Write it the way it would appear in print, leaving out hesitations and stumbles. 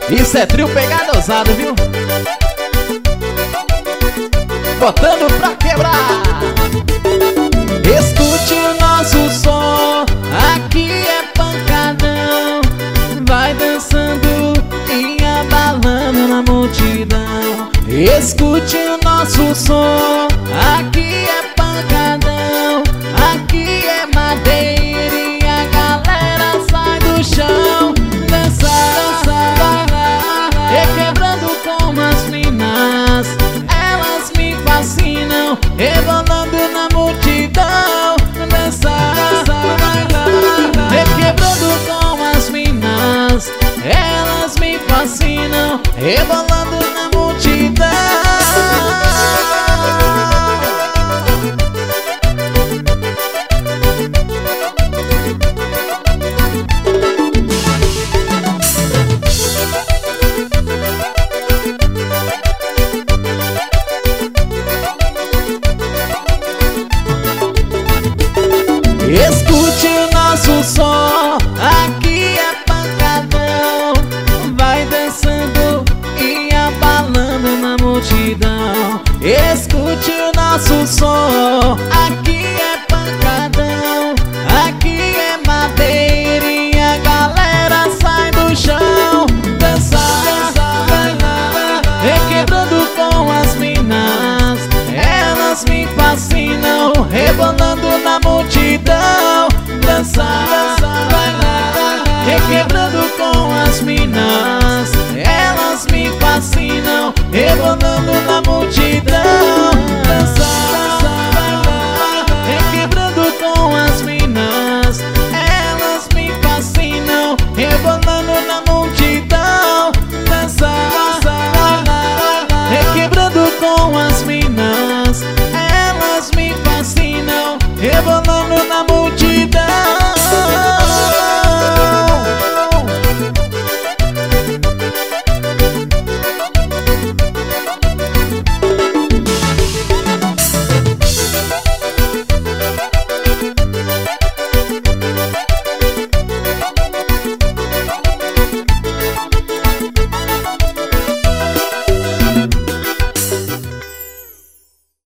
Isso é trio pegada ousada, viu? Botando pra quebrar. Escute o nosso som, aqui é pancadão. Vai dançando e abalando na multidão. Escute o nosso som, aqui é pancadão. Aqui é madeira e a galera sai do chão. Dançar, requebrando com as minas. Elas me fascinam, rebolando na multidão. Dançar, requebrando com as minas. Elas me fascinam, rebolando na multidão. Escute o nosso som, aqui é pancadão. Vai dançando e abalando na multidão. Escute o nosso som, aqui